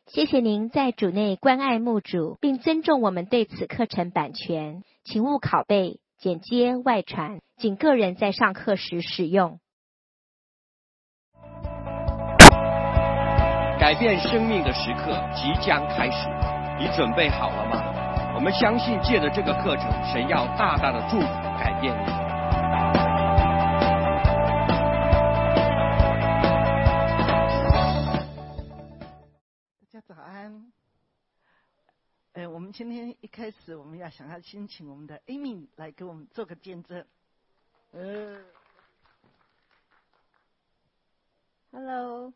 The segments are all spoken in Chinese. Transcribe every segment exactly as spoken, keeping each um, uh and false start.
谢谢您在主内关爱牧主，并尊重我们对此课程版权，请勿拷贝、剪接、外传，仅个人在上课时使用。 改变生命的时刻即将开始，你准备好了吗？我们相信借着这个课程，神要大大的祝福改变你。 大家早安。呃，我们今天一开始，我们要想要先请我们的 Amy 来给我们做个见证。呃 ，Hello，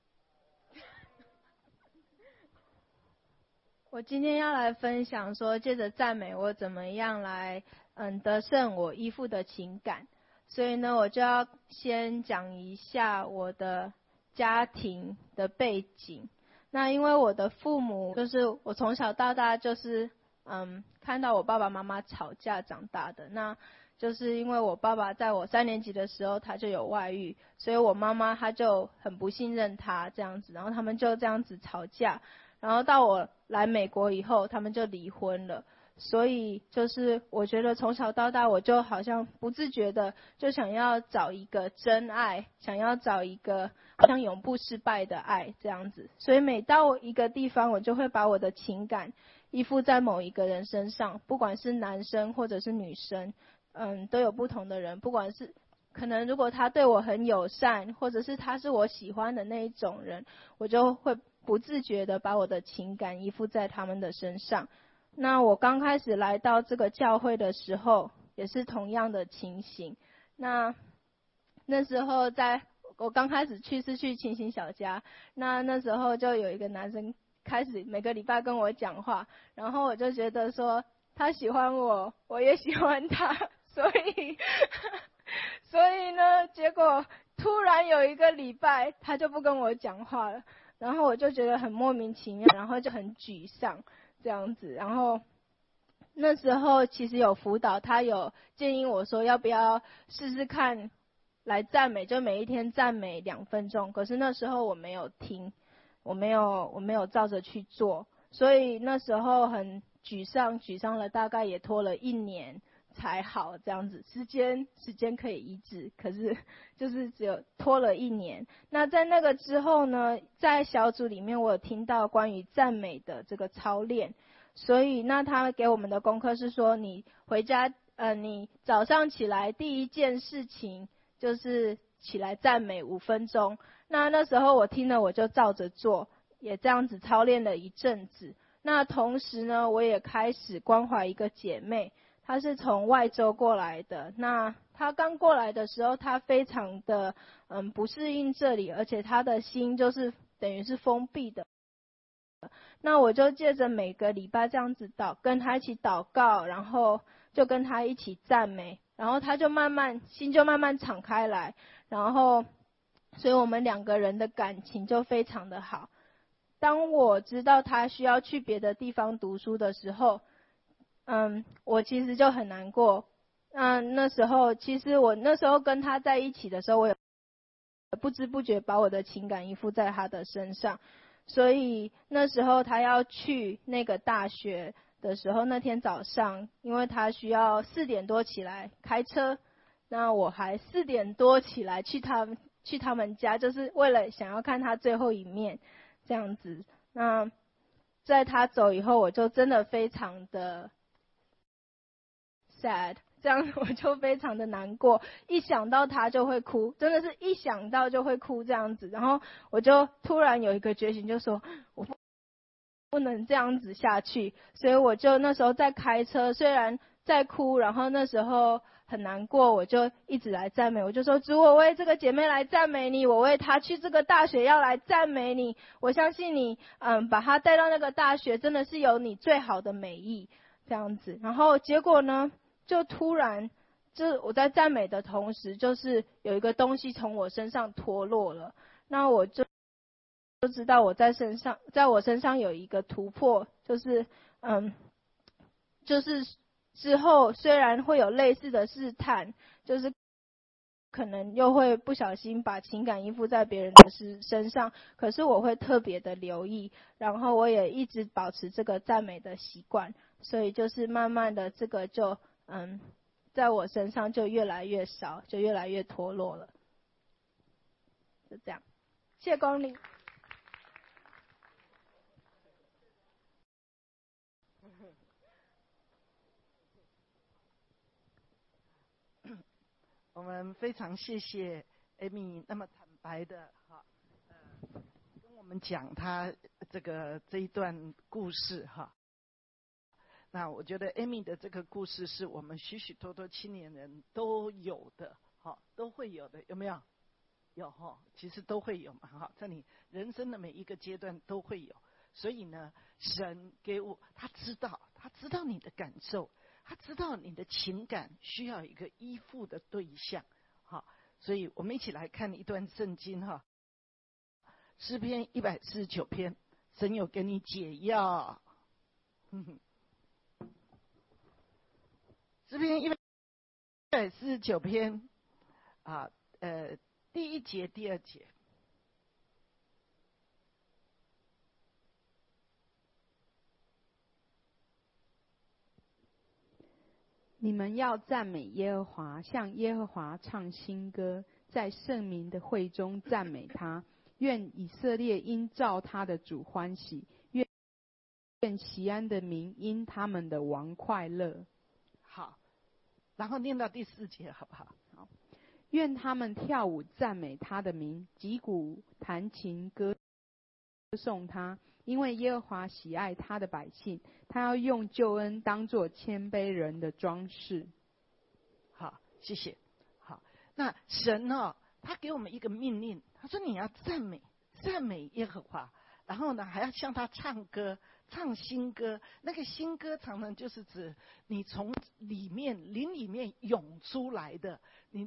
我今天要来分享说，借着赞美我怎么样来嗯得胜我依附的情感。所以呢，我就要先讲一下我的家庭的背景。那因为我的父母就是我从小到大就是嗯看到我爸爸妈妈吵架长大的，那就是因为我爸爸在我三年级的时候他就有外遇，所以我妈妈她就很不信任他这样子，然后他们就这样子吵架，然后到我来美国以后他们就离婚了。所以就是我觉得从小到大我就好像不自觉的就想要找一个真爱，想要找一个好像永不失败的爱这样子。所以每到一个地方我就会把我的情感依附在某一个人身上，不管是男生或者是女生，嗯，都有不同的人，不管是可能如果他对我很友善，或者是他是我喜欢的那一种人，我就会不自觉的把我的情感依附在他们的身上。那我刚开始来到这个教会的时候也是同样的情形。那那时候在我刚开始去是去清新小家，那那时候就有一个男生开始每个礼拜跟我讲话，然后我就觉得说他喜欢我，我也喜欢他，所以所以呢结果突然有一个礼拜他就不跟我讲话了，然后我就觉得很莫名其妙，然后就很沮丧这样子。然后那时候其实有辅导，他有建议我说要不要试试看来赞美，就每一天赞美两分钟。可是那时候我没有听，我没有我没有照着去做，所以那时候很沮丧，沮丧了大概也拖了一年才好这样子。时间时间可以医治，可是就是只有拖了一年。那在那个之后呢，在小组里面我有听到关于赞美的这个操练，所以那他给我们的功课是说，你回家呃，你早上起来第一件事情就是起来赞美五分钟。那那时候我听了我就照着做，也这样子操练了一阵子。那同时呢，我也开始关怀一个姐妹，她是从外州过来的。那她刚过来的时候，她非常的嗯不适应这里，而且她的心就是等于是封闭的。那我就借着每个礼拜这样子祷，跟她一起祷告，然后就跟她一起赞美，然后她就慢慢心就慢慢敞开来，然后所以我们两个人的感情就非常的好。当我知道她需要去别的地方读书的时候，嗯，我其实就很难过。嗯，那时候其实我那时候跟她在一起的时候，我也不知不觉把我的情感依附在她的身上。所以那时候她要去那个大学的时候，那天早上因为她需要四点多起来开车，那我还四点多起来去他们去他们家，就是为了想要看她最后一面这样子。那在她走以后，我就真的非常的 sad， 这样我就非常的难过，一想到她就会哭，真的是一想到就会哭这样子。然后我就突然有一个决心，就说我不不能这样子下去，所以我就那时候在开车，虽然在哭，然后那时候很难过，我就一直来赞美，我就说主，我为这个姐妹来赞美你，我为她去这个大学要来赞美你，我相信你嗯，把她带到那个大学真的是有你最好的美意这样子。然后结果呢，就突然就是我在赞美的同时，就是有一个东西从我身上脱落了，那我就就知道我在身上，在我身上有一个突破，就是嗯，就是之后虽然会有类似的试探，就是可能又会不小心把情感依附在别人的身身上，可是我会特别的留意，然后我也一直保持这个赞美的习惯，所以就是慢慢的这个就嗯，在我身上就越来越少，就越来越脱落了，就这样。谢谢光临。 我们非常谢谢 Amy 那么坦白的哈，呃，跟我们讲她这个这一段故事哈。那我觉得 Amy 的这个故事是我们许许多多青年人都有的，哈，都会有的，有没有？有哈，其实都会有嘛，哈，在你人生的每一个阶段都会有。所以呢，神给我，他知道，他知道你的感受。他知道你的情感需要一个依附的对象，好，所以我们一起来看一段圣经哈，诗篇一百四十九篇，神有给你解药。诗篇一百四十九篇啊，呃，第一节、第二节。 你们要赞美耶和华，向耶和华唱新歌，在圣民的会中赞美他。愿以色列因照他的主欢喜，愿愿锡安的民因他们的王快乐。 好，然后念到第四节好不好？ 好，愿他们跳舞赞美他的名，击鼓弹琴歌颂他。因为耶和华喜爱他的百姓，他要用救恩当作谦卑人的装饰。 好，谢谢。好，那神呢，他给我们一个命令，他说你要赞美赞美耶和华，然后呢还要向他唱歌，唱新歌。那个新歌常常就是指你从里面灵里面涌出来的，你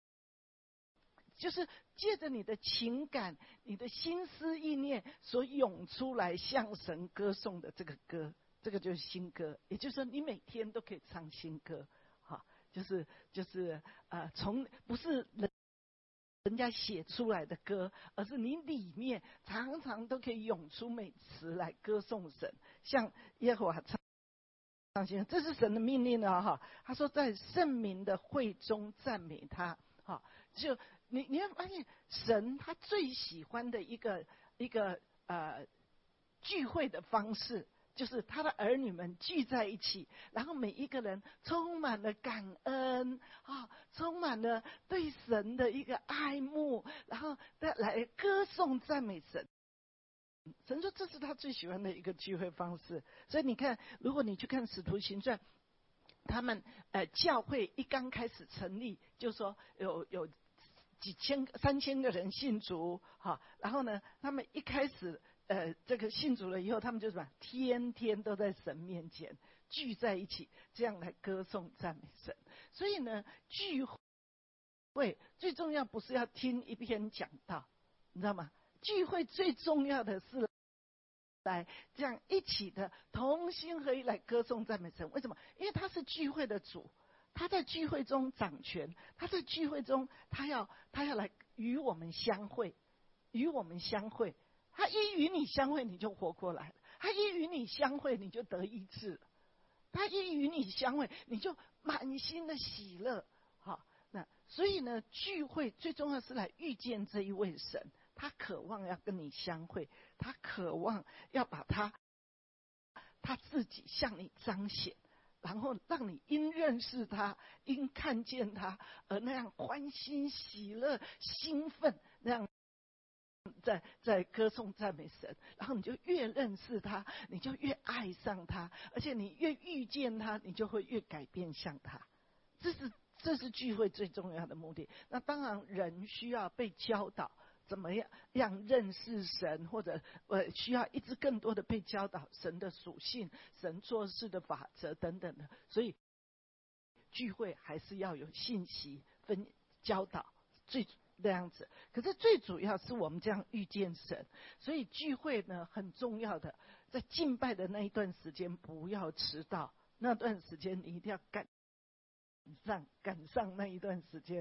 就是借着你的情感、你的心思意念所涌出来向神歌颂的这个歌，这个就是新歌。也就是说，你每天都可以唱新歌，哈，就是就是呃，从不是人人家写出来的歌，而是你里面常常都可以涌出美词来歌颂神，像耶和华唱唱新歌，这是神的命令啊！哈，他说在圣民的会中赞美他，哈，就。你你会发现，神他最喜欢的一个一个呃聚会的方式，就是他的儿女们聚在一起，然后每一个人充满了感恩啊，充满了对神的一个爱慕，然后再来歌颂赞美神。神说这是他最喜欢的一个聚会方式。所以你看，如果你去看《使徒行传》，他们呃教会一刚开始成立，就说有有。几千三千个人信主，哈，然后呢，他们一开始呃这个信主了以后，他们就什么，天天都在神面前聚在一起，这样来歌颂赞美神。所以呢，聚会最重要不是要听一篇讲道，你知道吗？聚会最重要的是来这样一起的同心合一来歌颂赞美神。为什么？因为他是聚会的主。他在聚会中掌权，他在聚会中，他要他要来与我们相会，与我们相会。他一与你相会，你就活过来了；他一与你相会，你就得医治了；他一与你相会，你就满心的喜乐。好，那所以呢，聚会最重要是来遇见这一位神，他渴望要跟你相会，他渴望要把他他自己向你彰显。然后让你因认识他，因看见他，而那样欢欣喜乐、兴奋，那样在在歌颂赞美神。然后你就越认识他，你就越爱上他，而且你越遇见他，你就会越改变像他。这是这是聚会最重要的目的。那当然，人需要被教导。怎么样样认识神，或者呃需要一直更多的被教导神的属性、神做事的法则等等的，所以聚会还是要有信息分教导，最那样子。可是最主要是我们这样遇见神，所以聚会呢很重要的，在敬拜的那一段时间不要迟到，那段时间你一定要赶上赶上那一段时间。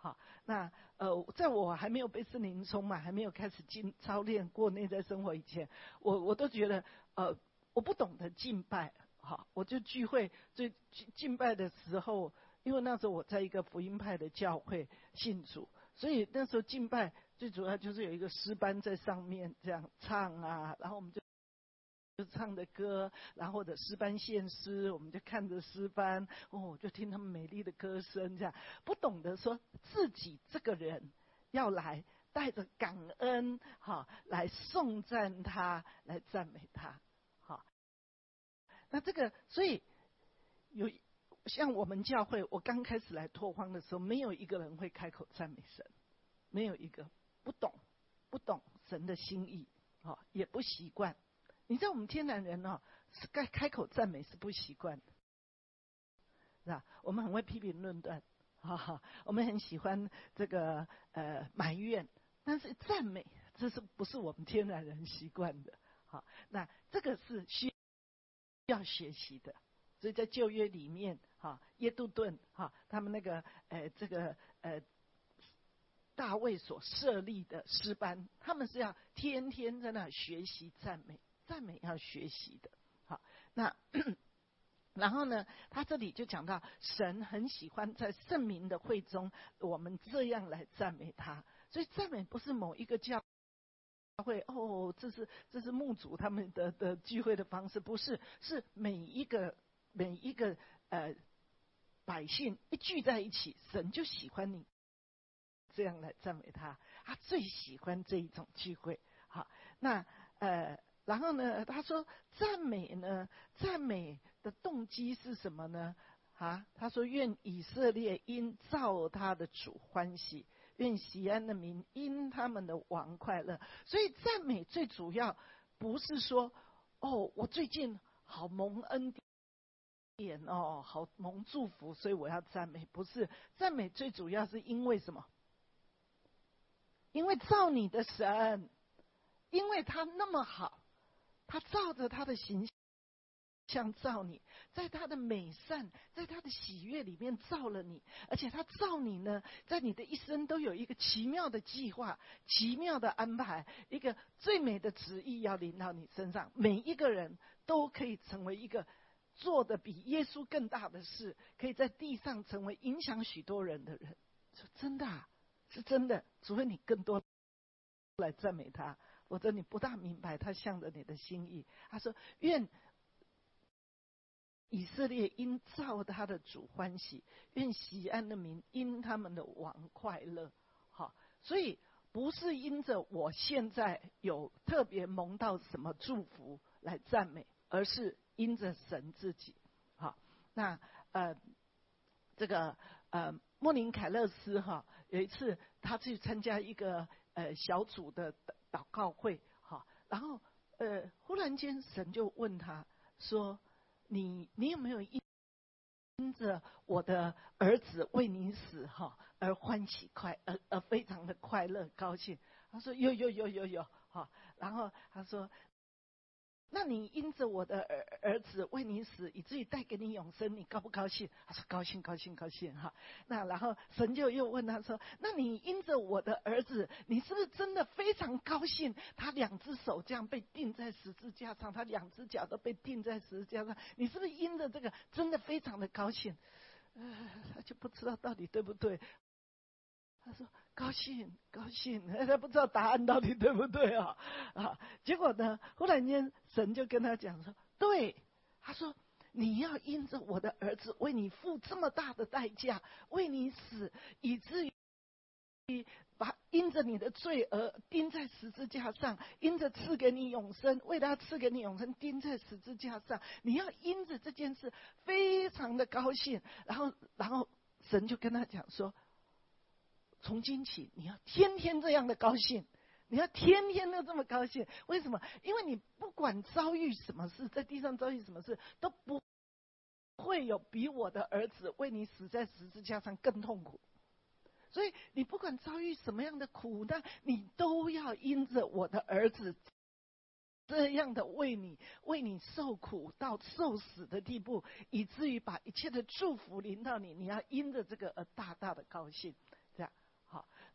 好，那呃，在我还没有被圣灵充满，还没有开始进操练过内在生活以前，我我都觉得呃，我不懂得敬拜。好，我就聚会最敬拜的时候，因为那时候我在一个福音派的教会信主，所以那时候敬拜最主要就是有一个诗班在上面这样唱啊，然后我们就。就唱的歌，然后或者诗班献诗，我们就看着诗班，哦，就听他们美丽的歌声，这样不懂得说自己这个人要来带着感恩，好来颂赞他，来赞美他，好。那这个，所以有像我们教会，我刚开始来拓荒的时候，没有一个人会开口赞美神，没有一个不懂，不懂神的心意，好，也不习惯。你知道我们天然人哦，是该开口赞美是不习惯的，是吧？我们很会批评论断，哈哈，我们很喜欢这个呃埋怨，但是赞美这是不是我们天然人习惯的？好，那这个是需要学习的。所以在旧约里面，哈，耶杜顿哈，他们那个呃这个呃。大卫所设立的诗班，他们是要天天在那学习赞美，赞美要学习的。好，那然后呢，他这里就讲到，神很喜欢在圣民的会中，我们这样来赞美他。所以赞美不是某一个教会哦，这是这是牧主他们的的聚会的方式，不是，是每一个每一个呃百姓一聚在一起，神就喜欢你。这样来赞美他，他最喜欢这一种聚会。好，那呃，然后呢，他说赞美呢，赞美的动机是什么呢？啊，他说愿以色列因造他的主欢喜，愿锡安的民因他们的王快乐。所以赞美最主要不是说哦，我最近好蒙恩典哦，好蒙祝福，所以我要赞美。不是，赞美最主要是因为什么？因为造你的神，因为他那么好，他照着他的形象造你，在他的美善，在他的喜悦里面造了你，而且他造你呢，在你的一生都有一个奇妙的计划，奇妙的安排，一个最美的旨意要临到你身上。每一个人都可以成为一个做的比耶稣更大的事，可以在地上成为影响许多人的人。说真的啊，是真的，除非你更多来赞美他，否则你不大明白他向着你的心意。他说愿以色列因造他的主欢喜，愿锡安的民因他们的王快乐。好，所以不是因着我现在有特别蒙到什么祝福来赞美，而是因着神自己。好，那呃这个呃莫林凯勒斯哈，有一次他去参加一个呃小组的祷告会，哈，然后呃忽然间神就问他说：“你你有没有因因着我的儿子为你死哈而欢喜快而而非常的快乐高兴？”他说：“有有有有有。”哈，然后他说：“那你因着我的儿儿子为你死，以至于带给你永生，你高不高兴？”他说：“高兴，高兴，高兴。”哈，那然后神就又问他说：“那你因着我的儿子，你是不是真的非常高兴？他两只手这样被钉在十字架上，他两只脚都被钉在十字架上，你是不是因着这个真的非常的高兴？”呃，他就不知道到底对不对。他说高兴高兴，他不知道答案到底对不对啊？啊，结果呢，忽然间神就跟他讲说，对，他说你要因着我的儿子为你付这么大的代价，为你死，以至于把因着你的罪而钉在十字架上，因着赐给你永生，为他赐给你永生钉在十字架上，你要因着这件事非常的高兴。然后然后神就跟他讲说，从今起你要天天这样的高兴，你要天天都这么高兴。为什么？因为你不管遭遇什么事，在地上遭遇什么事，都不会有比我的儿子为你死在十字架上更痛苦。所以你不管遭遇什么样的苦难，你都要因着我的儿子这样的为你为你受苦到受死的地步，以至于把一切的祝福临到你，你要因着这个而大大的高兴。这样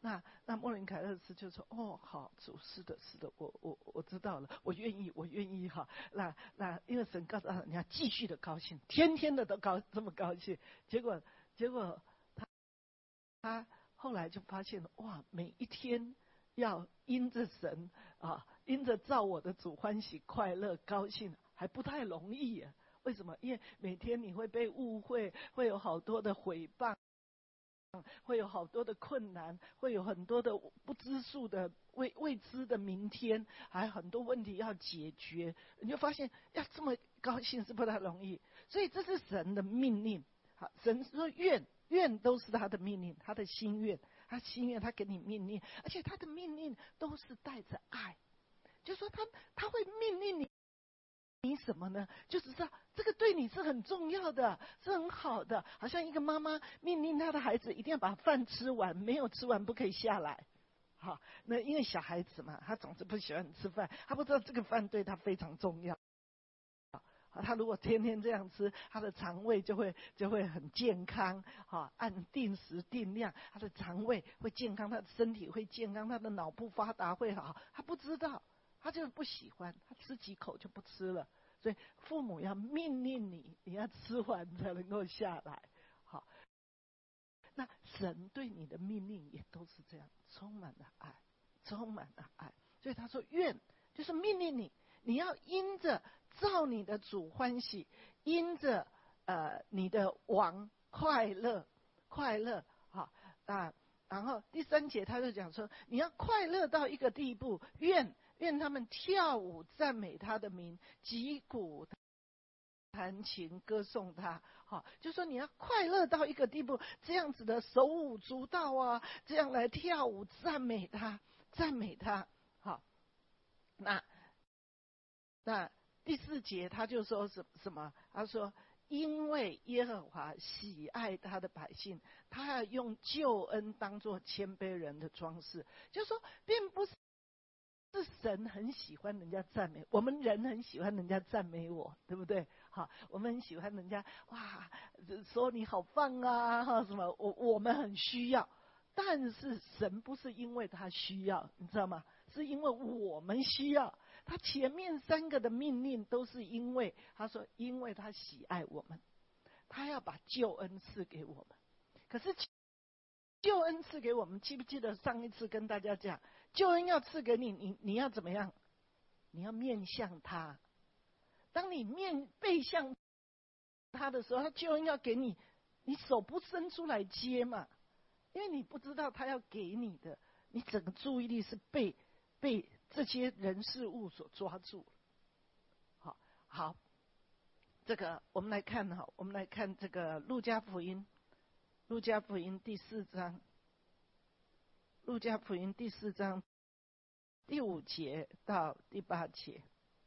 那那莫林凯勒斯就说：“哦，好，主，是的，是的，我我我知道了，我愿意，我愿意哈。那那因为神告诉他，你要继续的高兴，天天的都高这么高兴。结果结果他他后来就发现了，哇，每一天要因着神啊，因着照我的主欢喜、快乐、高兴，还不太容易耶。为什么？因为每天你会被误会，会有好多的毁谤。”会有好多的困难，会有很多的不知数的未未知的明天，还有很多问题要解决。你就发现要这么高兴是不太容易，所以这是神的命令。好，神说愿愿都是他的命令，他的心愿，他心愿他给你命令，而且他的命令都是带着爱，就说他他会命令你。你什么呢？就是知道这个对你是很重要的，是很好的。好像一个妈妈命令她的孩子一定要把饭吃完，没有吃完不可以下来。好，那因为小孩子嘛，他总是不喜欢吃饭，他不知道这个饭对他非常重要。他如果天天这样吃，他的肠胃就会就会很健康。好，按定时定量，他的肠胃会健康，他的身体会健康，他的脑部发达会好。他不知道。他就是不喜欢，他吃几口就不吃了，所以父母要命令你，你要吃完才能够下来。好，那神对你的命令也都是这样，充满了爱，充满了爱。所以他说愿就是命令你，你要因着照你的主欢喜，因着呃你的王快乐，快乐。好啊，然后第三节他就讲说，你要快乐到一个地步，愿。愿他们跳舞赞美他的名，击鼓弹琴歌颂他。好，就说你要快乐到一个地步，这样子的手舞足蹈啊，这样来跳舞赞美他，赞美他。好，那那第四节他就说什什么？他说，因为耶和华喜爱他的百姓，他要用救恩当作谦卑人的装饰。就说并不是。是神很喜欢人家赞美，我们人很喜欢人家赞美我，对不对？好，我们很喜欢人家哇说你好棒啊，哈什么，我我们很需要，但是神不是因为他需要，你知道吗？是因为我们需要。他前面三个的命令都是因为他说，因为他喜爱我们，他要把救恩赐给我们。可是救恩赐给我们，记不记得上一次跟大家讲，救恩要赐给你，你你要怎么样？你要面向他。当你面背向他的时候，他救恩要给你，你手不伸出来接嘛，因为你不知道他要给你的，你整个注意力是被被这些人事物所抓住。好，好，这个我们来看哈，我们来看这个路加福音。路加福音第四章，路加福音第四章第五节到第八节。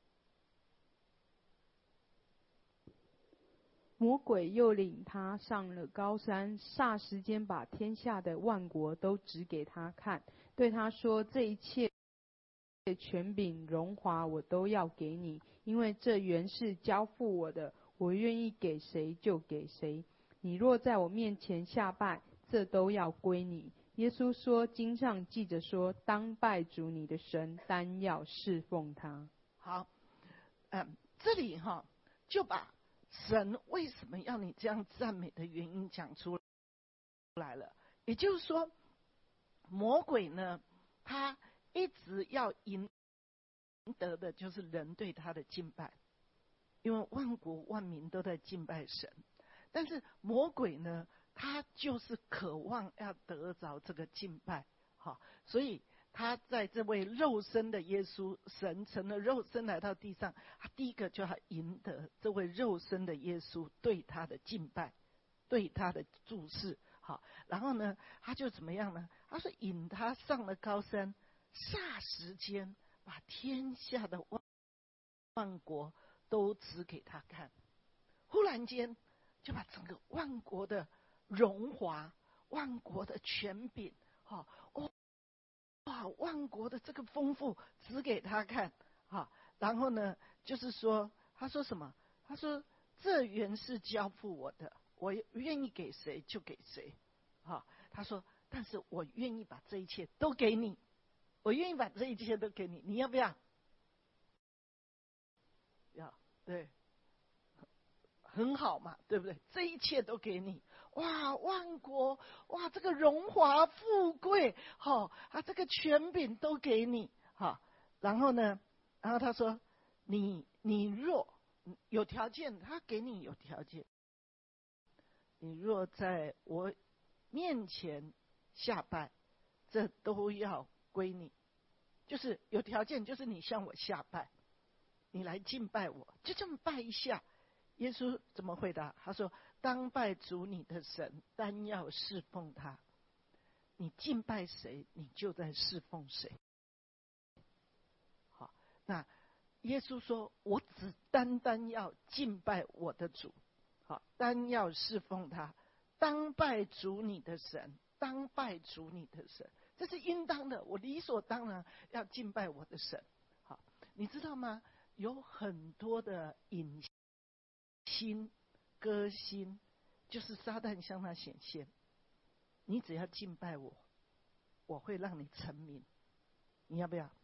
魔鬼又领他上了高山，霎时间把天下的万国都指给他看，对他说：这一切权柄荣华我都要给你，因为这原是交付我的，我愿意给谁就给谁。你若在我面前下拜，这都要归你。耶稣说，经上记着说，当拜主你的神，单要侍奉他。 好，嗯，这里哈就把神为什么要你这样赞美的原因讲出来了。也就是说，魔鬼呢，他一直要赢得的就是人对他的敬拜，因为万国万民都在敬拜神。但是魔鬼呢，他就是渴望要得着这个敬拜，好，所以他在这位肉身的耶稣，神成了肉身来到地上，他第一个就要赢得这位肉身的耶稣对他的敬拜，对他的注视，好，然后呢，他就怎么样呢？他说引他上了高山，霎时间把天下的万万国都指给他看，忽然间就把整个万国的荣华、万国的权柄，哈、哦，哇，万国的这个丰富指给他看，哈，然后呢，就是说，他说什么？他说这原是交付我的，我愿意给谁就给谁，哈，他说但是我愿意把这一切都给你，我愿意把这一切都给你，你要不要？要，对，很好嘛，对不对？这一切都给你，哇，万国，哇，这个荣华富贵，好、哦，啊，这个权柄都给你，好，然后呢，然后他说，你你若有条件，他给你有条件，你若在我面前下拜，这都要归你，就是有条件，就是你向我下拜。你来敬拜我，就这么拜一下。耶稣怎么回答？他说：“当拜主你的神，单要侍奉他。你敬拜谁，你就在侍奉谁。”好，那耶稣说：“我只单单要敬拜我的主，好，单要侍奉他。当拜主你的神，当拜主你的神，这是应当的。我理所当然要敬拜我的神。好，你知道吗？”有很多的隐心、歌心，就是撒旦向他显现。你只要敬拜我，我会让你成名。你要不要？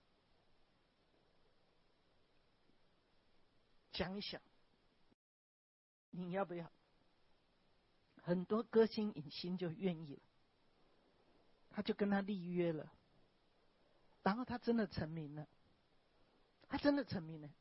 想一想，你要不要？很多歌星、影星就愿意了，他就跟他立约了，然后他真的成名了，他真的成名了。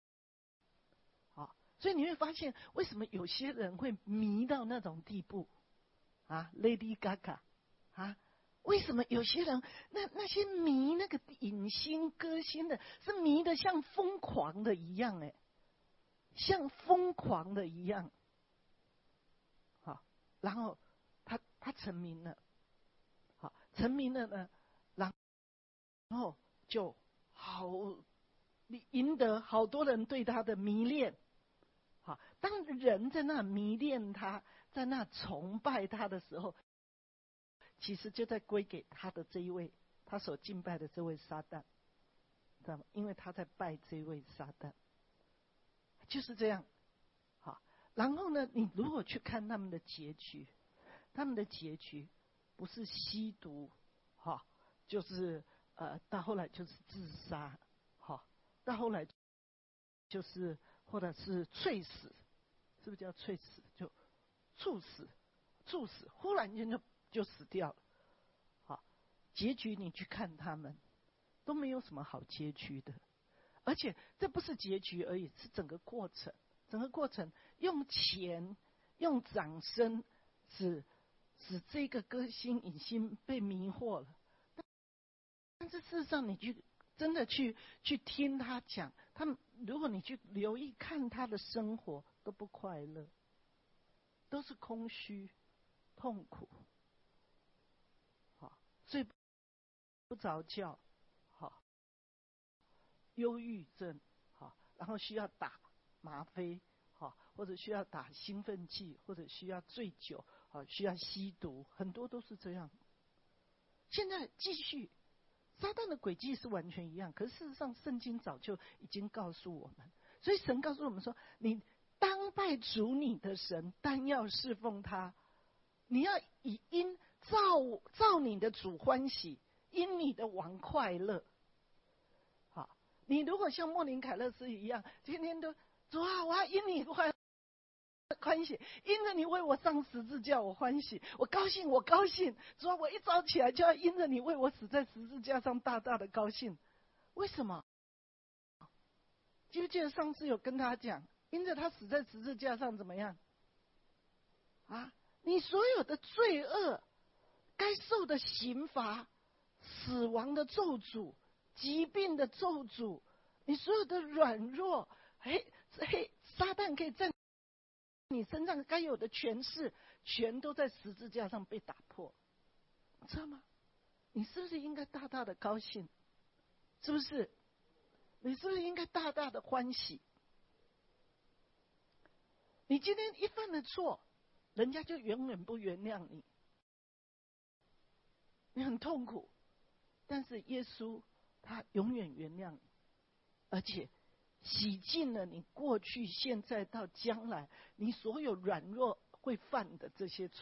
所以你会发现，为什么有些人会迷到那种地步啊 ？Lady Gaga 啊，为什么有些人那那些迷那个影星歌星的，是迷得像疯狂的一样哎，像疯狂的一样。好，然后他他成名了，好，成名了呢，然后就好，你赢得好多人对他的迷恋。好，当人在那迷恋他，在那崇拜他的时候，其实就在归给他的这一位，他所敬拜的这位撒旦，知道吗？因为他在拜这位撒旦，就是这样。好，然后呢，你如果去看他们的结局，他们的结局不是吸毒，哈，就是呃，到后来就是自杀，好，到后来就是。或者是猝死，是不是叫猝死？就猝死，猝死，忽然间就就死掉了。好，结局你去看他们，都没有什么好结局的。而且这不是结局而已，是整个过程。整个过程用钱、用掌声，使使这个歌星影星被迷惑了。但是事实上，你去真的去去听他讲，他们。如果你去留意看他的生活，都不快乐，都是空虚、痛苦，好，睡不着觉，好，忧郁症，好，然后需要打吗啡，好，或者需要打兴奋剂，或者需要醉酒，好，需要吸毒，很多都是这样。现在继续。撒旦的诡计是完全一样，可是事实上，圣经早就已经告诉我们，所以神告诉我们说：你当拜主你的神，单要侍奉他，你要以因照照你的主欢喜，因你的王快乐。好，你如果像莫林凯勒斯一样，天天都主啊，我要因你快乐。欢喜，因着你为我上十字架，我欢喜，我高兴，我高兴。主啊，我一早起来就要因着你为我死在十字架上，大大的高兴。为什么？记不记得上次有跟他讲，因着他死在十字架上怎么样？啊，你所有的罪恶，该受的刑罚，死亡的咒诅，疾病的咒诅，你所有的软弱，嘿，嘿，撒旦可以在你身上该有的权势，全都在十字架上被打破，知道吗？你是不是应该大大的高兴？是不是？你是不是应该大大的欢喜？你今天一犯了错，人家就永远不原谅你，你很痛苦，但是耶稣他永远原谅你，而且洗净了你过去、现在到将来，你所有软弱会犯的这些错，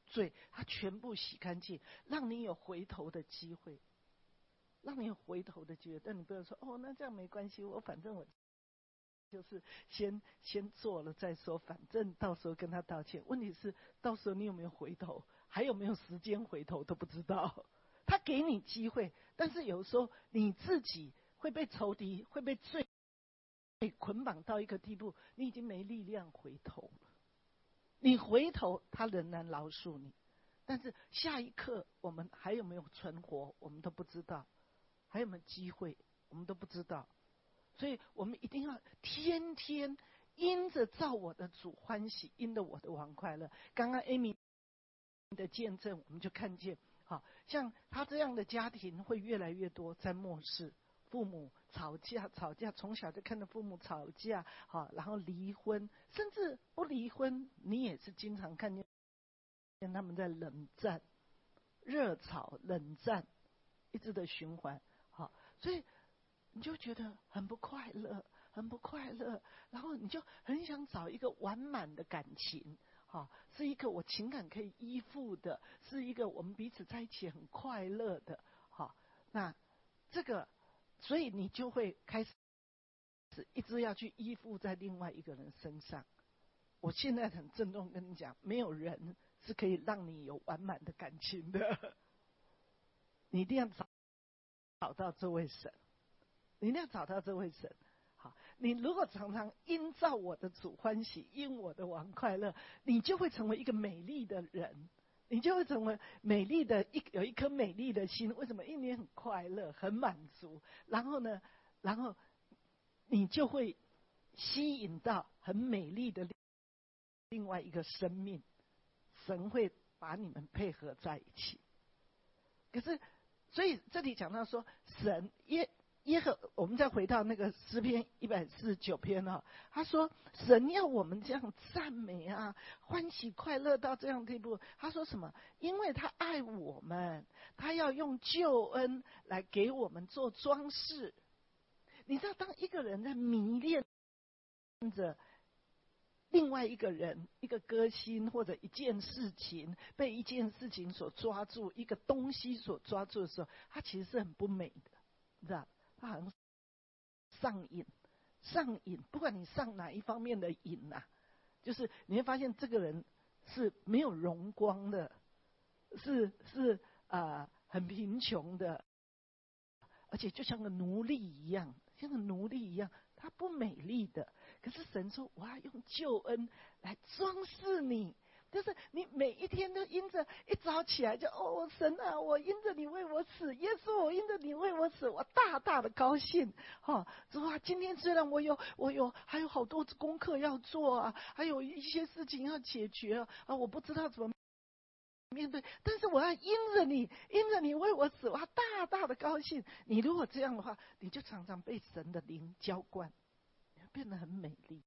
罪，他全部洗干净，让你有回头的机会，让你有回头的机会。但你不要说哦，那这样没关系，我反正我就是先先做了再说，反正到时候跟他道歉。问题是到时候你有没有回头，还有没有时间回头都不知道。他给你机会，但是有时候你自己会被仇敌，会被罪捆绑到一个地步，你已经没力量回头了。你回头，他仍然饶恕你，但是下一刻我们还有没有存活，我们都不知道，还有没有机会，我们都不知道。所以我们一定要天天因着照我的主欢喜，因着我的王快乐。刚刚 Amy 的见证，我们就看见，好像他这样的家庭会越来越多，在末世。父母吵架，吵架，从小就看到父母吵架，好，然后离婚，甚至不离婚，你也是经常看见他们在冷战、热吵、冷战，一直的循环，好，所以你就觉得很不快乐，很不快乐，然后你就很想找一个完满的感情，好，是一个我情感可以依附的，是一个我们彼此在一起很快乐的，好，那这个。所以你就会开始一直要去依附在另外一个人身上。我现在很郑重跟你讲，没有人是可以让你有完满的感情的。你一定要找找到这位神，你一定要找到这位神。好，你如果常常因照我的主欢喜，因我的王快乐，你就会成为一个美丽的人。你就会成为美丽的一有一颗美丽的心，为什么？因为你很快乐，很满足。然后呢，然后你就会吸引到很美丽的另外一个生命，神会把你们配合在一起。可是，所以这里讲到说，神耶耶和，我们再回到那个诗篇一百四十九篇啊、哦，他说神要我们这样赞美啊，欢喜快乐到这样地步。他说什么？因为他爱我们，他要用救恩来给我们做装饰。你知道，当一个人在迷恋着另外一个人、一个歌星或者一件事情，被一件事情所抓住，一个东西所抓住的时候，他其实是很不美的，你知道？他好像上瘾，上瘾，不管你上哪一方面的瘾啊，就是你会发现这个人是没有荣光的，是是啊、呃、很贫穷的，而且就像个奴隶一样，像个奴隶一样，他不美丽的。可是神说，我要用救恩来装饰你。就是你每一天都因着一早起来就哦神啊，我因着你为我死，耶稣我因着你为我死，我大大的高兴。哈，主啊，今天虽然我有我有还有好多功课要做啊，还有一些事情要解决啊，我不知道怎么面对，但是我要因着你，因着你为我死，我要大大的高兴。你如果这样的话，你就常常被神的灵浇灌，你会变得很美丽。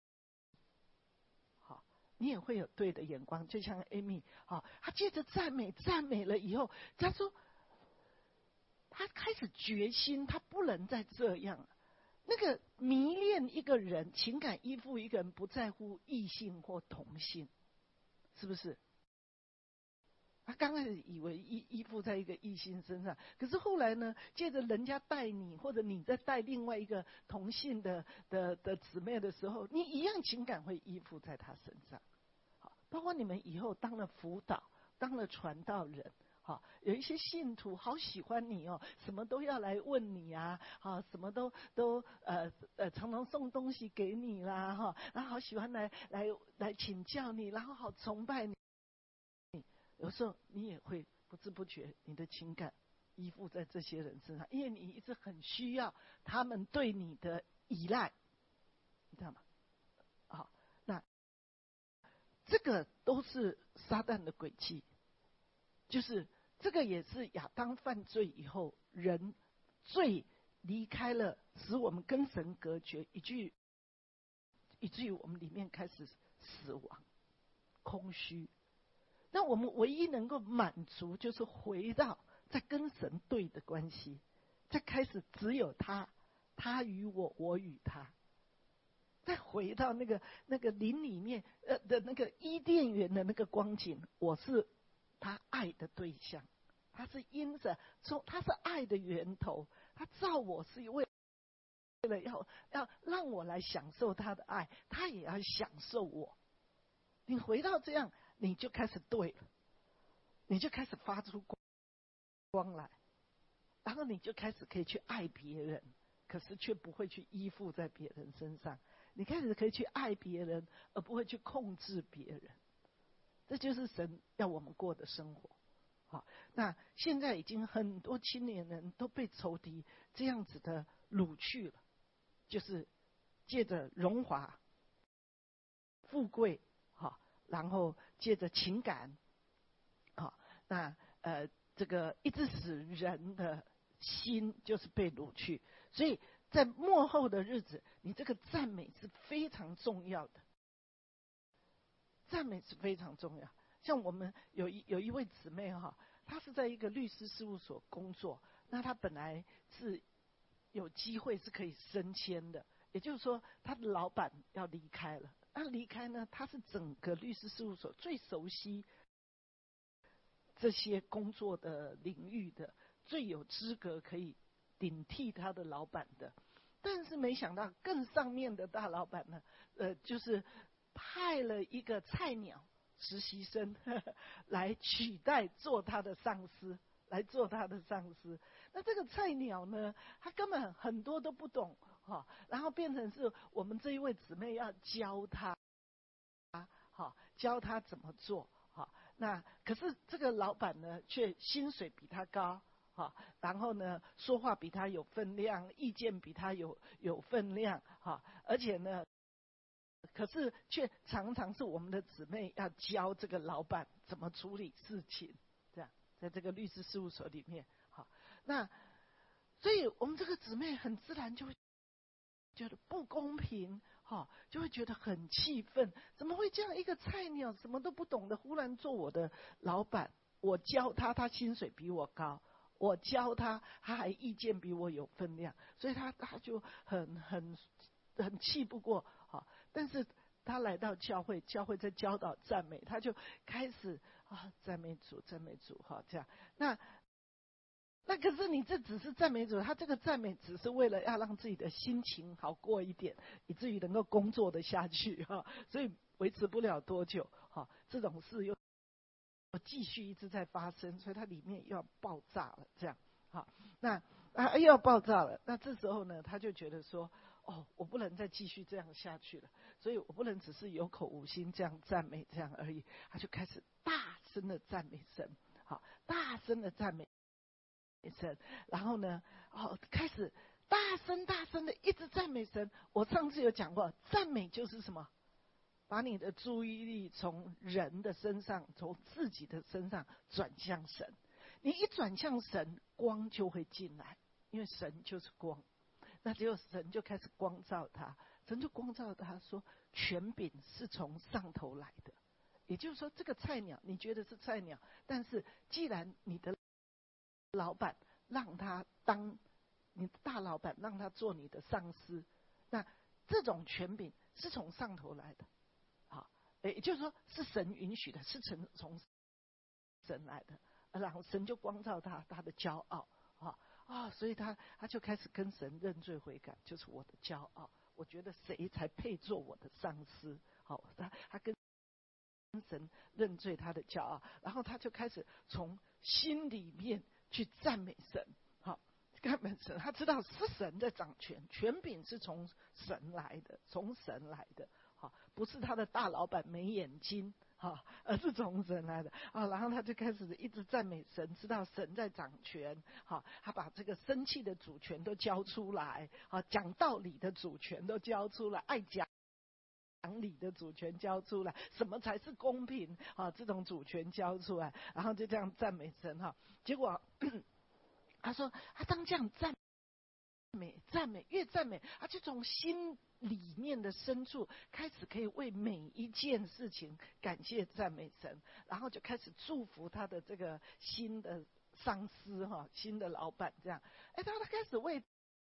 你也会有对的眼光，就像 Amy， 好，她借着赞美，赞美了以后，她说，她开始决心，她不能再这样。那个迷恋一个人，情感依附一个人，不在乎异性或同性，是不是？他刚开始以为依依附在一个异性身上，可是后来呢，借着人家带你，或者你在带另外一个同性的的的姊妹的时候，你一样情感会依附在他身上。包括你们以后当了辅导，当了传道人，好，有一些信徒好喜欢你哦，什么都要来问你啊，好，什么都都呃呃常常送东西给你啦，哈，然后好喜欢来来来请教你，然后好崇拜你。有时候你也会不知不觉，你的情感依附在这些人身上，因为你一直很需要他们对你的依赖，你知道吗？好，那这个都是撒旦的诡计，就是这个也是亚当犯罪以后，人罪离开了，使我们跟神隔绝，以至于以至于我们里面开始死亡、空虚。那我们唯一能够满足，就是回到在跟神对的关系，再开始只有他，他与我，我与他。 再回到那个那个林里面呃的那个伊甸园的那个光景，我是他爱的对象，他是因着从他是爱的源头，他造我是为了要要让我来享受他的爱，他也要享受我。你回到这样，你就开始对了，你就开始发出光光来，然后你就开始可以去爱别人，可是却不会去依附在别人身上。你开始可以去爱别人，而不会去控制别人。这就是神要我们过的生活。好，那现在已经很多青年人都被仇敌这样子的掳去了，就是借着荣华、富贵，好，然后借着情感，好，那呃，这个一直使人的心就是被掳去，所以在末后的日子，你这个赞美是非常重要的，赞美是非常重要。像我们有一有一位姊妹哈，她是在一个律师事务所工作，那她本来是有机会是可以升迁的，也就是说，她的老板要离开了。那离开呢，她是整个律师事务所最熟悉这些工作的领域的，最有资格可以顶替他的老板的。但是没想到更上面的大老板呢，呃，就是派了一个菜鸟实习生呵呵来取代做他的上司，来做他的上司。那这个菜鸟呢，他根本很多都不懂哈、哦，然后变成是我们这一位姊妹要教他，好、哦，教他怎么做。好、哦，那可是这个老板呢，却薪水比他高。好，然后呢，说话比他有分量，意见比他有有分量，哈，而且呢，可是却常常是我们的姊妹要教这个老板怎么处理事情，这样，在这个律师事务所里面，好，那所以我们这个姊妹很自然就会觉得不公平，哈，就会觉得很气愤，怎么会这样一个菜鸟，什么都不懂的，忽然做我的老板？我教他，他薪水比我高。我教他，他还意见比我有分量，所以他他就很很很气不过，好，但是他来到教会，教会在教导赞美，他就开始啊赞美主，赞美主，哈，这样，那那可是你这只是赞美主，他这个赞美只是为了要让自己的心情好过一点，以至于能够工作的下去，哈，所以维持不了多久，哈，这种事又继续一直在发生，所以它里面又要爆炸了，这样，好，那啊又要爆炸了，那这时候呢，他就觉得说，哦，我不能再继续这样下去了，所以我不能只是有口无心这样赞美这样而已，他就开始大声的赞美神，好，大声的赞美神，然后呢，哦，开始大声大声的一直赞美神。我上次有讲过，赞美就是什么？把你的注意力从人的身上，从自己的身上转向神。你一转向神，光就会进来，因为神就是光。那只有神就开始光照他，神就光照他说，权柄是从上头来的。也就是说，这个菜鸟你觉得是菜鸟，但是既然你的老板让他当你的大老板，让他做你的上司，那这种权柄是从上头来的。也就是说，是神允许的，是从从神来的，然后神就光照他他的骄傲啊啊，所以他他就开始跟神认罪悔改，就是我的骄傲，我觉得谁才配做我的上司？好，他他跟神认罪他的骄傲，然后他就开始从心里面去赞美神，好，赞美神，他知道是神在掌权，权柄是从神来的，从神来的。好，不是他的大老板没眼睛，哈，而是从神来的啊。然后他就开始一直赞美神，知道神在掌权，好，他把这个生气的主权都交出来，好，讲道理的主权都交出来，爱讲讲理的主权交出来，什么才是公平啊？这种主权交出来，然后就这样赞美神哈。结果他说，他当这样赞美赞美越赞美，他就从心里面的深处开始可以为每一件事情感谢赞美神，然后就开始祝福他的这个新的上司哈，新的老板这样，哎，他他开始为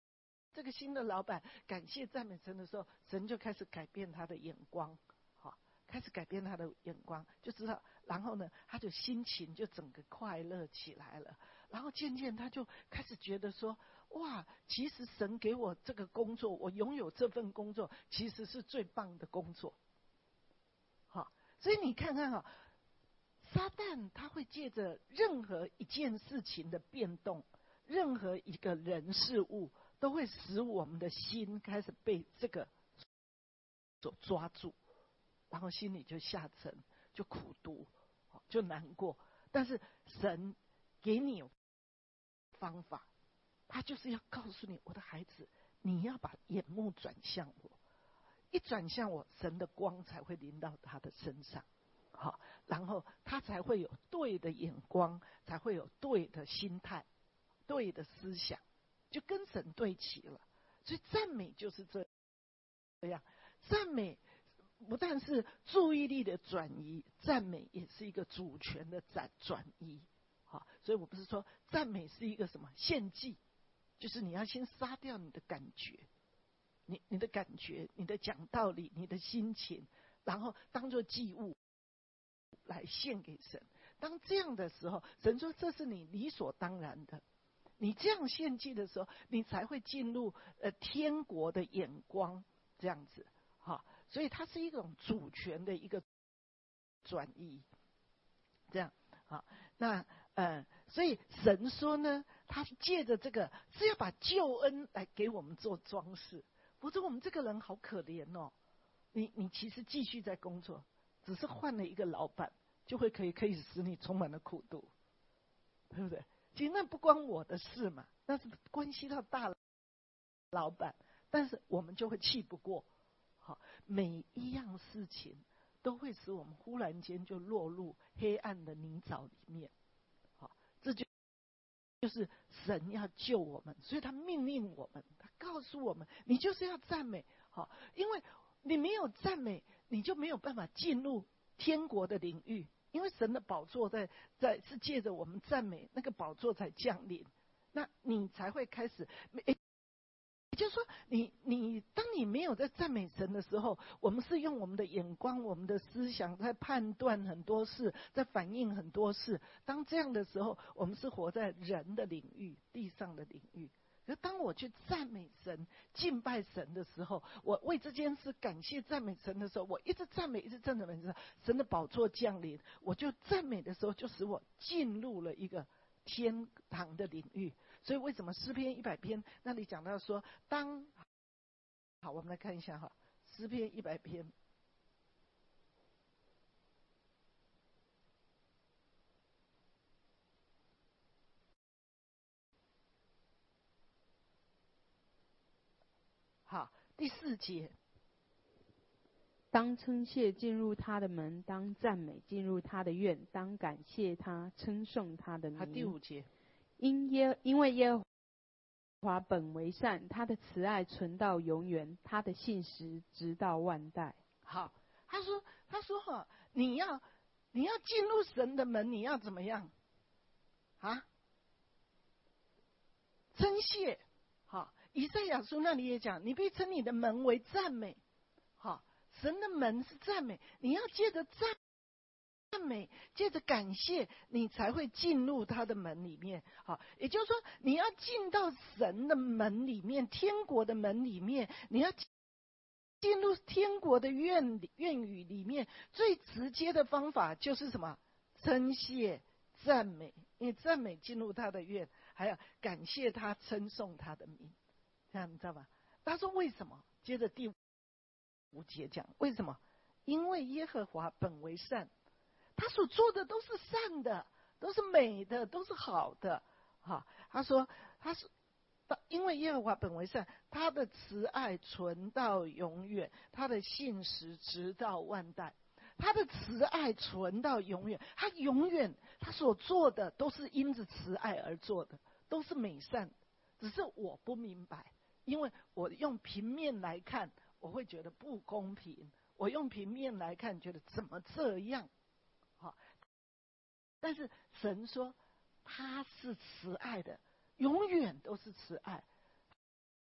这个新的老板感谢赞美神的时候，神就开始改变他的眼光，好，开始改变他的眼光，就知道，然后呢，他就心情就整个快乐起来了，然后渐渐他就开始觉得说，哇，其实神给我这个工作，我拥有这份工作，其实是最棒的工作，好，所以你看看哈，撒旦他会借着任何一件事情的变动，任何一个人事物，都会使我们的心开始被这个所抓住，然后心里就下沉，就苦毒，就难过。但是神给你有方法，他就是要告诉你，我的孩子，你要把眼目转向我，一转向我，神的光才会临到他的身上，好，然后他才会有对的眼光，才会有对的心态，对的思想，就跟神对齐了。所以赞美就是这样，赞美不但是注意力的转移，赞美也是一个主权的转转移。好，所以我不是说赞美是一个什么献祭，就是你要先杀掉你的感觉，你你的感觉，你的讲道理，你的心情，然后当作祭物来献给神。当这样的时候，神说这是你理所当然的。你这样献祭的时候，你才会进入呃天国的眼光，这样子，好，所以它是一种主权的一个转移，这样，好，那呃，所以神说呢，他借着这个是要把救恩来给我们做装饰，否则我们这个人好可怜哦。你你其实继续在工作，只是换了一个老板，就会可以可以使你充满了苦毒，对不对？其实那不关我的事嘛，那是关系到大老板，但是我们就会气不过。好，每一样事情都会使我们忽然间就落入黑暗的泥沼里面。好，这就就是神要救我们，所以他命令我们，他告诉我们，你就是要赞美。好，因为你没有赞美，你就没有办法进入天国的领域。因为神的宝座在在是借着我们赞美，那个宝座才降临，那你才会开始。也就是说，你你当你没有在赞美神的时候，我们是用我们的眼光、我们的思想在判断很多事，在反映很多事。当这样的时候，我们是活在人的领域、地上的领域。可当我去赞美神、敬拜神的时候，我为这件事感谢赞美神的时候，我一直赞美，一直赞美的时候，神的宝座降临，我就赞美的时候，就使我进入了一个天堂的领域。所以为什么诗篇一百篇那里讲到说，当好，我们来看一下哈，诗篇一百篇。好，第四节， 当称谢进入他的门，当赞美进入他的院，当感谢他，称颂他的名。 好，第五节， 因耶因为耶和华本为善，他的慈爱存到永远，他的信实直到万代。 好，他说他说哈，你要你要进入神的门，你要怎么样啊？称谢。好，以赛亚书那里也讲，你必称你的门为赞美。好，神的门是赞美，你要借着赞赞美，借着感谢，你才会进入他的门里面。好，也就是说，你要进到神的门里面，天国的门里面，你要进入天国的院院宇里面，最直接的方法就是什么？称谢、赞美，因为赞美进入他的院，还要感谢他，称颂他的名。这样你知道吧？他说为什么？接着第五节讲为什么？因为耶和华本为善，他所做的都是善的，都是美的，都是好的。好，他说他是因为耶和华本为善，他的慈爱存到永远，他的信实直到万代。他的慈爱存到永远，他永远他所做的都是因着慈爱而做的，都是美善。只是我不明白，因为我用平面来看，我会觉得不公平。我用平面来看，觉得怎么这样？好，但是神说他是慈爱的，永远都是慈爱。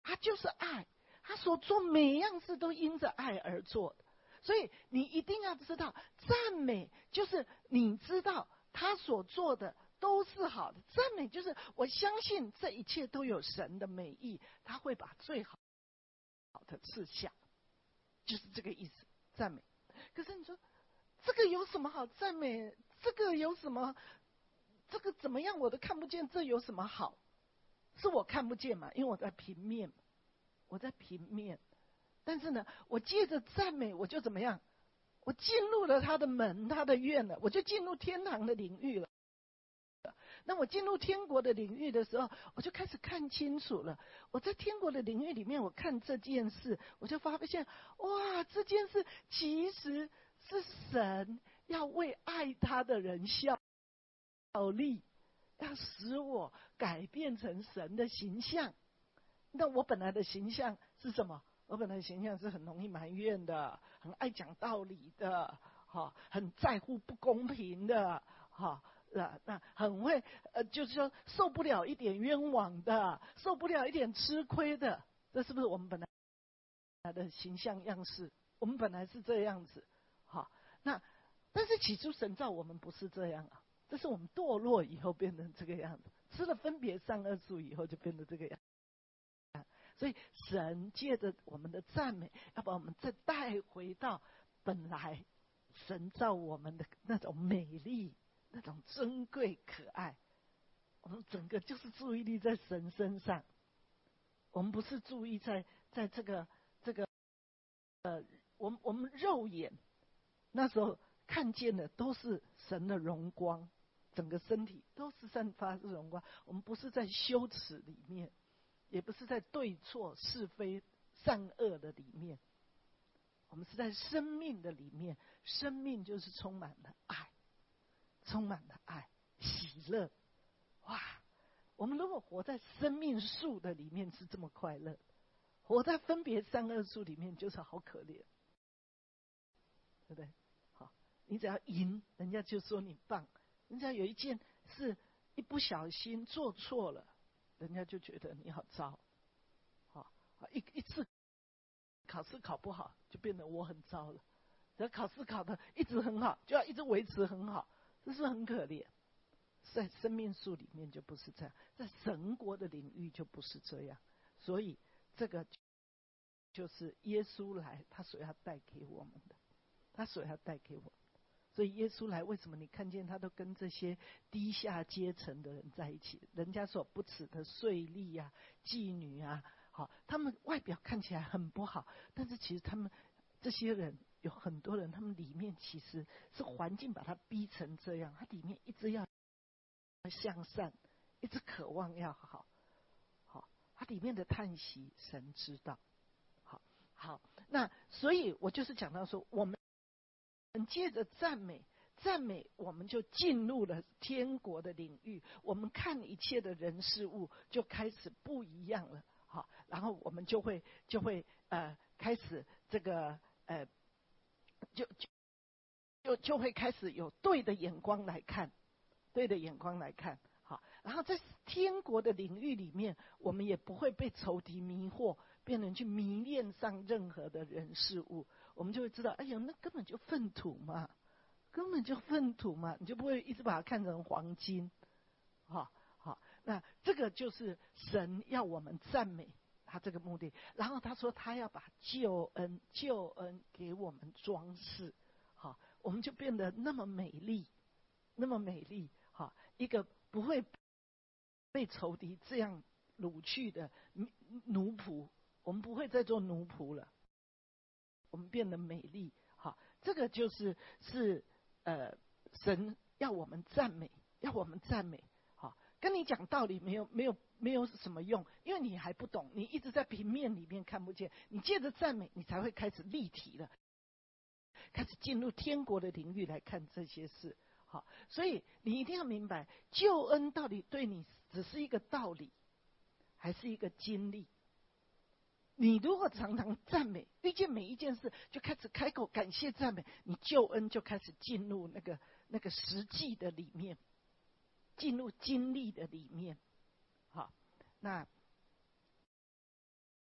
他就是爱，他所做每样事都因着爱而做的。所以你一定要知道，赞美就是你知道他所做的都是好的。赞美就是我相信这一切都有神的美意，他会把最好的赐下，就是这个意思。赞美。可是你说这个有什么好赞美？这个有什么？这个怎么样我都看不见，这有什么好？是我看不见嘛，因为我在平面，我在平面。但是呢，我借着赞美，我就怎么样？我进入了他的门，他的院了，我就进入天堂的领域了。那我进入天国的领域的时候，我就开始看清楚了。我在天国的领域里面，我看这件事，我就发现，哇，这件事其实是神要为爱他的人效力，要使我改变成神的形象。那我本来的形象是什么？我本来的形象是很容易埋怨的，很爱讲道理的，哈，很在乎不公平的，哈，啊，那很会呃，就是说受不了一点冤枉的，受不了一点吃亏的，这是不是我们本来的形象样式？我们本来是这样子，好，那但是起初神造我们不是这样啊，这是我们堕落以后变成这个样子，吃了分别善恶树以后就变成这个样子。所以神借着我们的赞美，要把我们再带回到本来神造我们的那种美丽、那种珍贵、可爱。我们整个就是注意力在神身上，我们不是注意在在这个这个呃，我们我们肉眼那时候看见的都是神的荣光，整个身体都是散发着荣光。我们不是在羞耻里面，也不是在对错是非善恶的里面，我们是在生命的里面。生命就是充满了爱，充满了爱，喜乐。哇，我们如果活在生命树的里面是这么快乐，活在分别善恶树里面就是好可怜，对不对？好，你只要赢，人家就说你棒；人家有一件事一不小心做错了，人家就觉得你好糟。好，一一次考试考不好，就变得我很糟了。只要考试考得一直很好，就要一直维持很好，这是很可怜。在生命树里面就不是这样，在神国的领域就不是这样。所以这个就是耶稣来，他所要带给我们的，他所要带给我们的。所以耶稣来，为什么你看见他都跟这些低下阶层的人在一起？人家所不耻的税吏啊、妓女啊，好，他们外表看起来很不好，但是其实他们这些人有很多人，他们里面其实是环境把他逼成这样，他里面一直要向善，一直渴望要好，好，他里面的叹息，神知道。好，好，那所以我就是讲到说，我们借着赞美，赞美我们就进入了天国的领域，我们看一切的人事物就开始不一样了。好，然后我们就会就会呃开始这个呃就就就就会开始有对的眼光来看。对的眼光来看，好，然后在天国的领域里面，我们也不会被仇敌迷惑，变成去迷恋上任何的人事物，我们就会知道，哎呦，那根本就粪土嘛，根本就粪土嘛，你就不会一直把它看成黄金，好，好，那这个就是神要我们赞美他这个目的。然后他说他要把救恩，救恩给我们装饰，好，我们就变得那么美丽，那么美丽。好，一个不会被仇敌这样掳去的奴仆，我们不会再做奴仆了，我们变得美丽。好，这个就是是呃神要我们赞美，要我们赞美。好，跟你讲道理没有没有没有什么用，因为你还不懂，你一直在平面里面看不见，你借着赞美，你才会开始立体了，开始进入天国的领域来看这些事。好，所以你一定要明白，救恩到底对你只是一个道理，还是一个经历？你如果常常赞美，遇见每一件事就开始开口感谢赞美，你救恩就开始进入那个那个实际的里面，进入经历的里面。好，那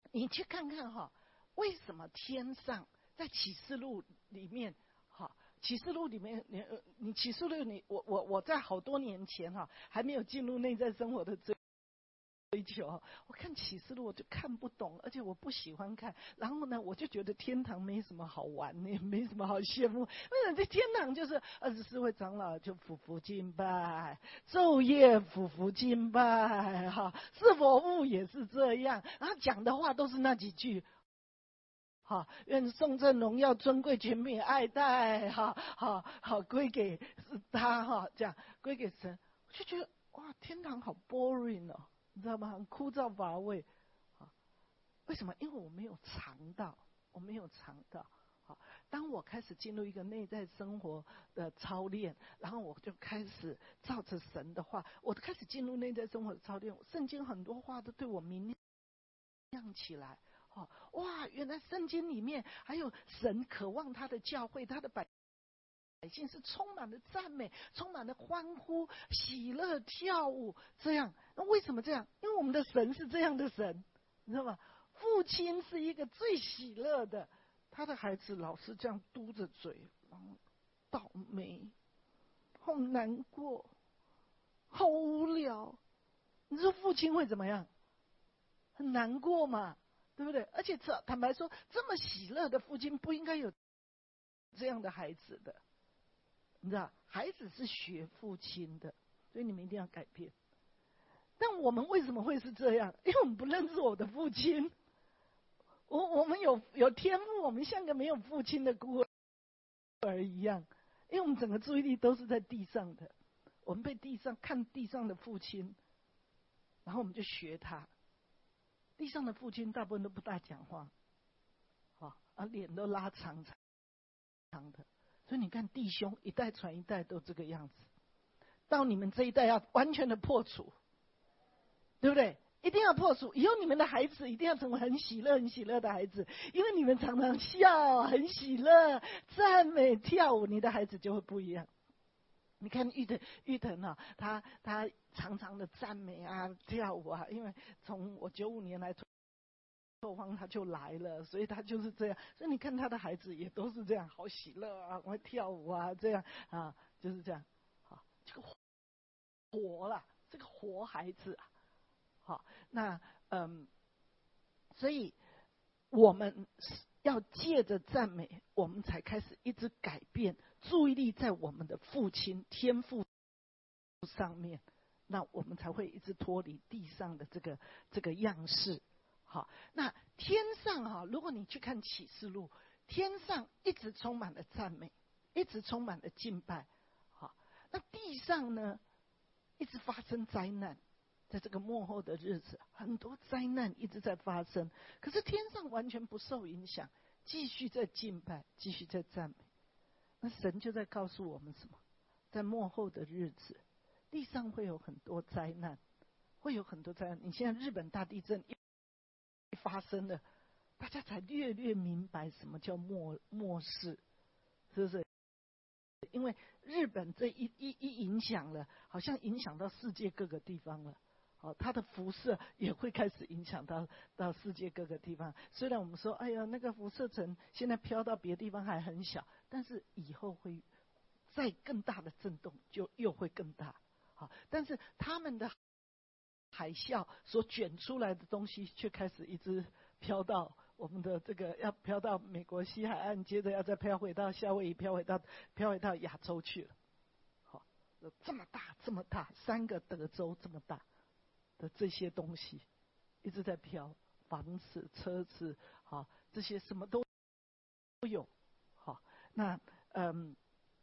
你去看看哈，为什么天上在启示录里面，哈，启示录里面，你你启示录你我我我在好多年前哈，还没有进入内在生活的追追求，我看启示录我就看不懂，而且我不喜欢看。然后呢，我就觉得天堂没什么好玩，也没什么好羡慕。为什么这天堂就是二十四位长老就匍匐敬拜，昼夜匍匐敬拜，哈，四佛物也是这样，然后讲的话都是那几句。好，愿颂赞荣耀尊贵权柄爱戴，哈，好好归给他哈，这样归给神，我就觉得哇，天堂好 boring 哦。你知道吗？很枯燥乏味，啊，为什么？因为我没有尝到，我没有尝到。好，当我开始进入一个内在生活的操练，然后我就开始照着神的话，我开始进入内在生活的操练。圣经很多话都对我明亮起来。哦，哇，原来圣经里面还有神渴望他的教会，他的百百姓是充满了赞美，充满了欢呼、喜乐、跳舞，这样。那为什么这样？因为我们的神是这样的神，你知道吗？父亲是一个最喜乐的，他的孩子老是这样嘟着嘴，然后倒霉，好难过，好无聊。你说父亲会怎么样？很难过嘛，对不对？而且坦白说，这么喜乐的父亲不应该有这样的孩子的。你知道，孩子是学父亲的，所以你们一定要改变。但我们为什么会是这样？因为我们不认识我的父亲。我我们有有天赋，我们像个没有父亲的孤儿一样，因为我们整个注意力都是在地上的，我们被地上看地上的父亲，然后我们就学他。地上的父亲大部分都不大讲话，啊，啊脸都拉长长长的。所以你看，弟兄一代传一代都这个样子，到你们这一代要完全的破除，对不对？一定要破除。以后你们的孩子一定要成为很喜乐、很喜乐的孩子，因为你们常常笑、很喜乐、赞美、跳舞，你的孩子就会不一样。你看玉腾，玉腾啊，他他常常的赞美啊、跳舞啊，因为从我九五年来。拓荒他就来了，所以他就是这样。所以你看他的孩子也都是这样，好喜乐啊，会跳舞啊，这样啊，就是这样。好，这个活了，这个活孩子啊。好，那嗯，所以我们要借着赞美，我们才开始一直改变注意力在我们的父亲天父上面，那我们才会一直脱离地上的这个这个样式。好，那天上哈，如果你去看启示录，天上一直充满了赞美，一直充满了敬拜。好，那地上呢，一直发生灾难，在这个末后的日子，很多灾难一直在发生。可是天上完全不受影响，继续在敬拜，继续在赞美。那神就在告诉我们什么？在末后的日子，地上会有很多灾难，会有很多灾难。你现在日本大地震发生了，大家才略略明白什么叫末末世，是不是？因为日本这一一一影响了，好像影响到世界各个地方了。哦，它的辐射也会开始影响到到世界各个地方。虽然我们说，哎呀，那个辐射层现在飘到别的地方还很小，但是以后会再更大的震动，就又会更大。好，但是他们的海啸所卷出来的东西，却开始一直飘到我们的这个，要飘到美国西海岸，接着要再飘回到夏威夷，飘回到飘回到亚洲去了。好，这么大这么大，三个德州这么大的这些东西一直在飘，房子、车子，好，这些什么都都有。好，那嗯，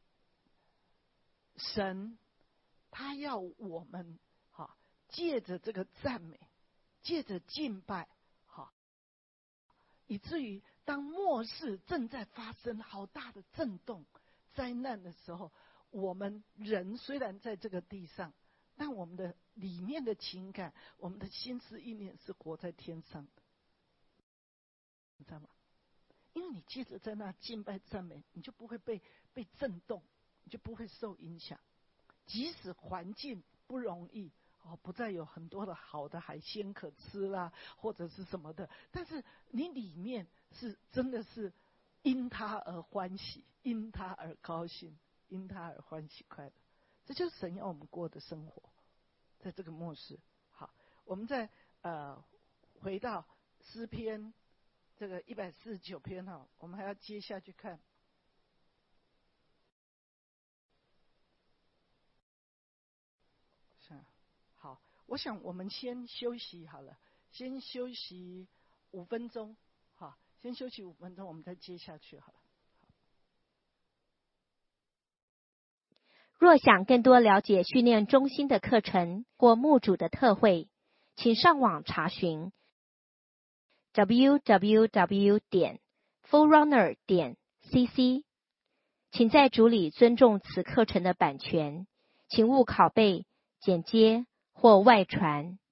神他要我们好。借着这个赞美，借着敬拜，好，以至于当末世正在发生好大的震动、灾难的时候，我们人虽然在这个地上，但我们的里面的情感、我们的心思意念是活在天上的，你知道吗？因为你借着在那敬拜赞美，你就不会被被震动，你就不会受影响，即使环境不容易。 哦，不再有很多的好的海鲜可吃啦，或者是什么的，但是你里面是真的是因他而欢喜，因他而高兴，因他而欢喜快乐。这就是神要我们过的生活，在这个末世。好，我们再呃回到诗篇这个一百四十九篇哈，我们还要接下去看。好，我想我们先休息好了，先休息五分钟，好，先休息五分钟，我们再接下去好了。 若想更多了解训练中心的课程或牧主的特会，请上网查询 double-u double-u double-u 点 forerunner 点 c c。请在主里尊重此课程的版权，请勿拷贝、剪接或外传。